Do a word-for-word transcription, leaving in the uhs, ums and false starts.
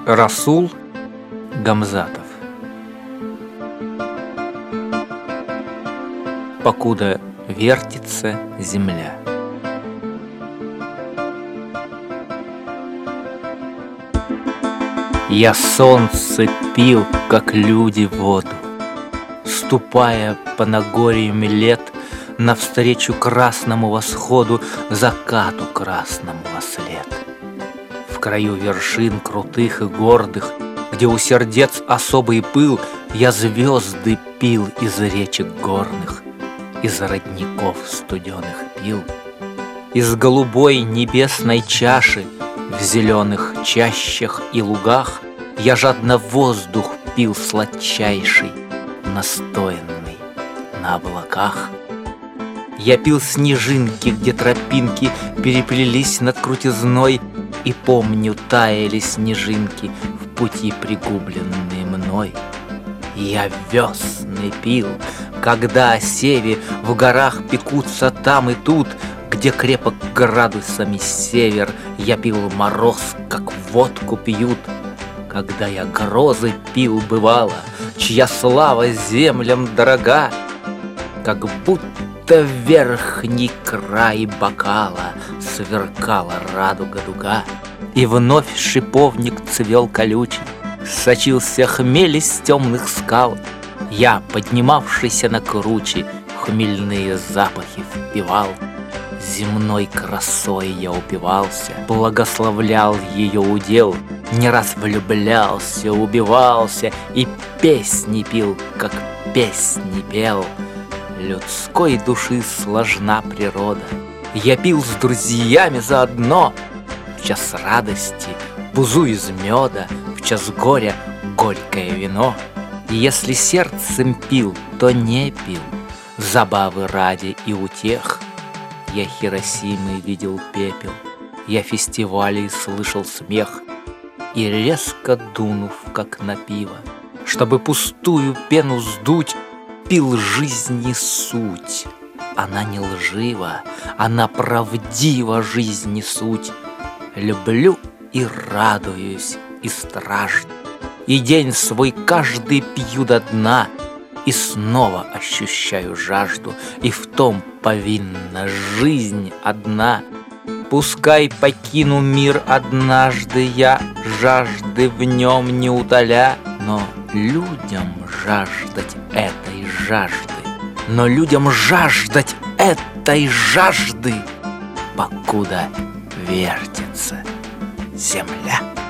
Расул Гамзатов. Покуда вертится земля. Я солнце пил, как люди, воду, ступая по Нагорьям лет навстречу красному восходу, закату красному вослед. В краю вершин крутых и гордых, где у сердец особый пыл, я звезды пил из речек горных, из родников студеных пил, из голубой небесной чаши в зеленых чащах и лугах я жадно воздух пил сладчайший, настоянный на облаках. Я пил снежинки, где тропинки переплелись над крутизной, и помню, таяли снежинки в пути пригубленные мной. Я весны пил, когда о севе в горах пекутся там и тут, где крепок градусами север. Я пил мороз, как водку пьют, когда я грозы пил, бывало, чья слава землям дорога, как будто верхний край бокала сверкала радуга дуга, и вновь шиповник цвел колючий, сочился хмель из темных скал. Я, поднимавшийся на круче, хмельные запахи впивал. Земной красой я упивался, благословлял ее удел, не раз влюблялся, убивался и песни пил, как песни пел. Людской души сложна природа. Я пил с друзьями заодно, в час радости бузу из меда, в час горя горькое вино. И если сердцем пил, то не пил забавы ради и утех. Я Хиросимы видел пепел, я фестивалей слышал смех, и резко дунув, как на пиво, чтобы пустую пену сдуть, пил жизни суть. Она не лжива, она правдива, жизни суть. Люблю и радуюсь, и стражду, и день свой каждый пью до дна, и снова ощущаю жажду, и в том повинна жизнь одна. Пускай покину мир однажды я, жажды в нем не утоля, но людям жаждать этой жажды, но людям жаждать этой жажды, покуда вертится земля.